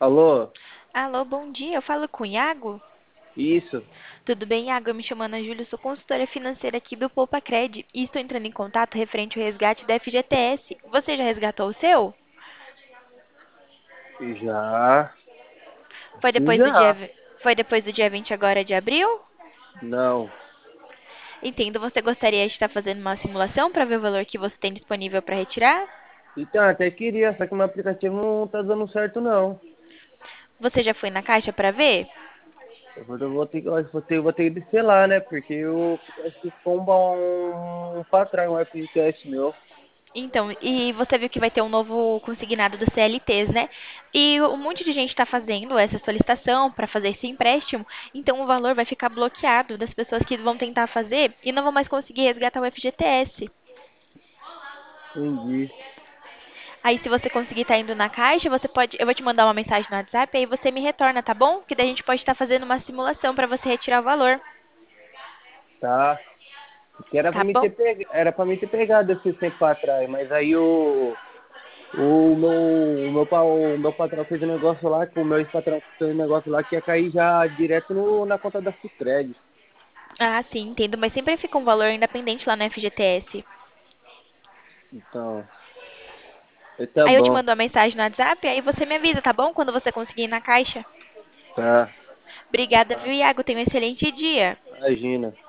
Alô? Alô, bom dia. Eu falo com o Iago? Isso. Tudo bem, Iago? Eu me chamo Ana Júlia, sou consultora financeira aqui do Poupa-Cred e estou entrando em contato referente ao resgate da FGTS. Você já resgatou o seu? Já. Foi Sim, depois do dia, já. foi depois do dia 20 agora de abril? Não. Entendo. Você gostaria de estar fazendo uma simulação para ver o valor que você tem disponível para retirar? Então, até queria, só que meu aplicativo não tá dando certo, não. Você já foi na caixa para ver? Eu vou ter que descer lá, né? Porque eu acho que ficou um pra trás, um FGTS meu. Então, e você viu que vai ter um novo consignado do CLTs, né? E um monte de gente está fazendo essa solicitação para fazer esse empréstimo, então o valor vai ficar bloqueado das pessoas que vão tentar fazer e não vão mais conseguir resgatar o FGTS. Entendi. Aí, se você conseguir estar indo na caixa, você pode, eu vou te mandar uma mensagem no WhatsApp, aí você me retorna, tá bom? Que daí a gente pode estar fazendo uma simulação para você retirar o valor, Tá. Porque era pra tá mim bom? ter pegado esse tempo pra trás, mas aí o meu patrão fez um negócio lá, com o meu ex-patrão fez um negócio lá que ia cair já direto na conta da Cicred. Ah, sim, entendo, mas sempre fica um valor independente lá no FGTS. Então, tá Aí eu te bom. mando uma mensagem no WhatsApp, aí você me avisa, tá bom? Quando você conseguir ir na caixa. Tá. Obrigada, Tá. viu, Iago? Tenha um excelente dia. Imagina.